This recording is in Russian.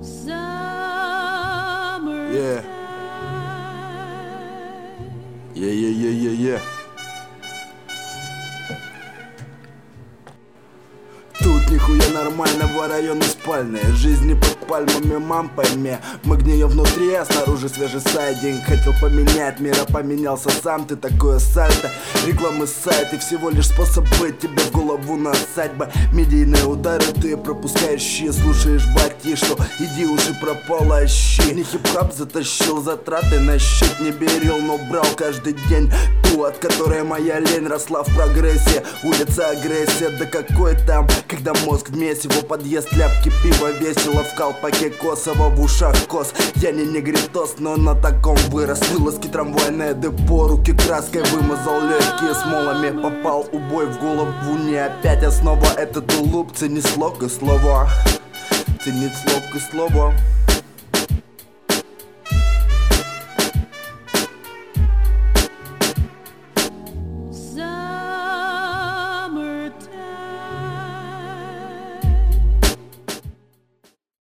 Yeah. Yeah. Тут нихуя нормального, района спальная. Жизнь не под пальмами, мам, пойми. Мы гнием внутри, а снаружи свежий сайдинг. Хотел поменять мир, а поменялся сам. Ты такое сальто, рекламы сайты. Всего лишь способ быть, тебе в голову насать бы. Медийные удары ты пропускающие. Слушаешь бати, что иди уши прополощи. Не хип-хап затащил, затраты на счет не берил, но брал каждый день ту, от которой моя лень росла в прогрессе. Улица агрессия, да какой там, когда мозг месиво, подъезд, ляпки, пиво, весело в колпаке Косово, в ушах кос. Я не негритос, но на таком вырос. Вылазки, трамвайное депо, руки краской вымазал, легкие смолами. Попал убой в голову, не опять основа. Этот улуп, цени слог и слово, ценить слог и слово.